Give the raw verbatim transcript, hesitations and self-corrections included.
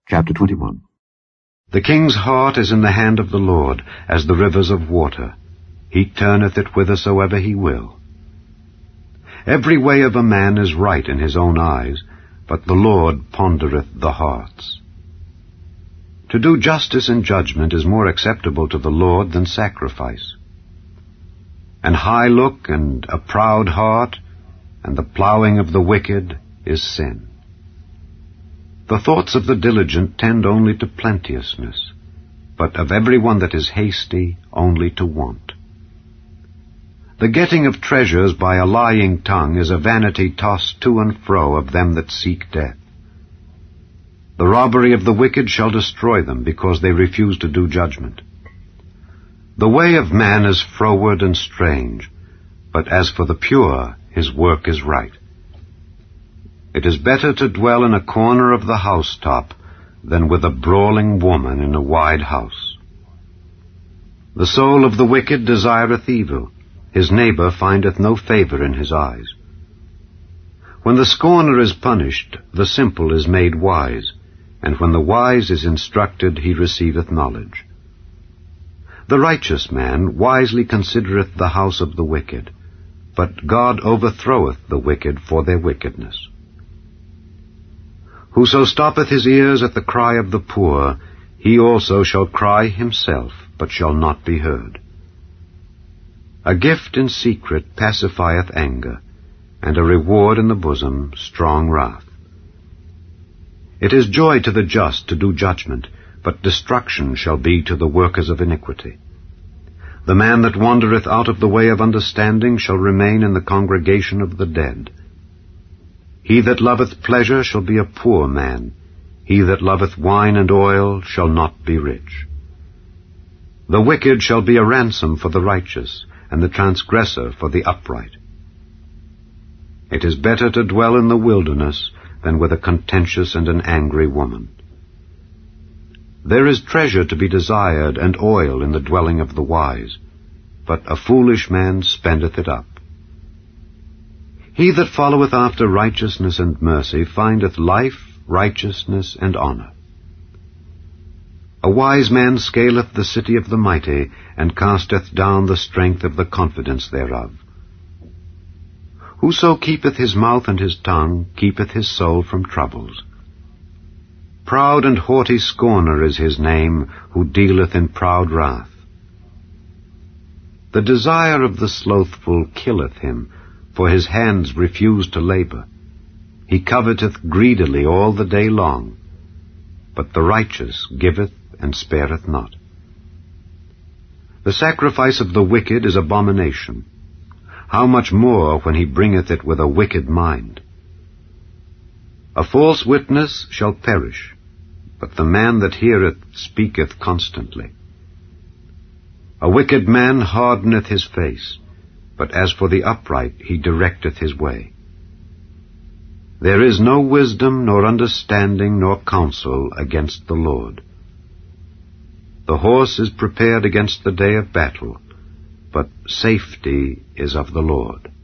Chapter twenty-one. The king's heart is in the hand of the Lord, as the rivers of water. He turneth it whithersoever he will. Every way of a man is right in his own eyes, but the Lord pondereth the hearts. To do justice and judgment is more acceptable to the Lord than sacrifice. An high look and a proud heart, and the plowing of the wicked is sin. The thoughts of the diligent tend only to plenteousness, but of every one that is hasty only to want. The getting of treasures by a lying tongue is a vanity tossed to and fro of them that seek death. The robbery of the wicked shall destroy them, because they refuse to do judgment. The way of man is froward and strange, but as for the pure, his work is right. It is better to dwell in a corner of the housetop than with a brawling woman in a wide house. The soul of the wicked desireth evil. His neighbor findeth no favor in his eyes. When the scorner is punished, the simple is made wise, and when the wise is instructed, he receiveth knowledge. The righteous man wisely considereth the house of the wicked, but God overthroweth the wicked for their wickedness. Whoso stoppeth his ears at the cry of the poor, he also shall cry himself, but shall not be heard. A gift in secret pacifieth anger, and a reward in the bosom strong wrath. It is joy to the just to do judgment, but destruction shall be to the workers of iniquity. The man that wandereth out of the way of understanding shall remain in the congregation of the dead. He that loveth pleasure shall be a poor man. He that loveth wine and oil shall not be rich. The wicked shall be a ransom for the righteous, and the transgressor for the upright. It is better to dwell in the wilderness than with a contentious and an angry woman. There is treasure to be desired and oil in the dwelling of the wise, but a foolish man spendeth it up. He that followeth after righteousness and mercy findeth life, righteousness, and honor. A wise man scaleth the city of the mighty, and casteth down the strength of the confidence thereof. Whoso keepeth his mouth and his tongue keepeth his soul from troubles. Proud and haughty scorner is his name, who dealeth in proud wrath. The desire of the slothful killeth him, for his hands refuse to labor. He coveteth greedily all the day long, but the righteous giveth and spareth not. The sacrifice of the wicked is abomination. How much more when he bringeth it with a wicked mind? A false witness shall perish, but the man that heareth speaketh constantly. A wicked man hardeneth his face, but as for the upright he directeth his way. There is no wisdom, nor understanding, nor counsel against the Lord. The horse is prepared against the day of battle, but safety is of the Lord.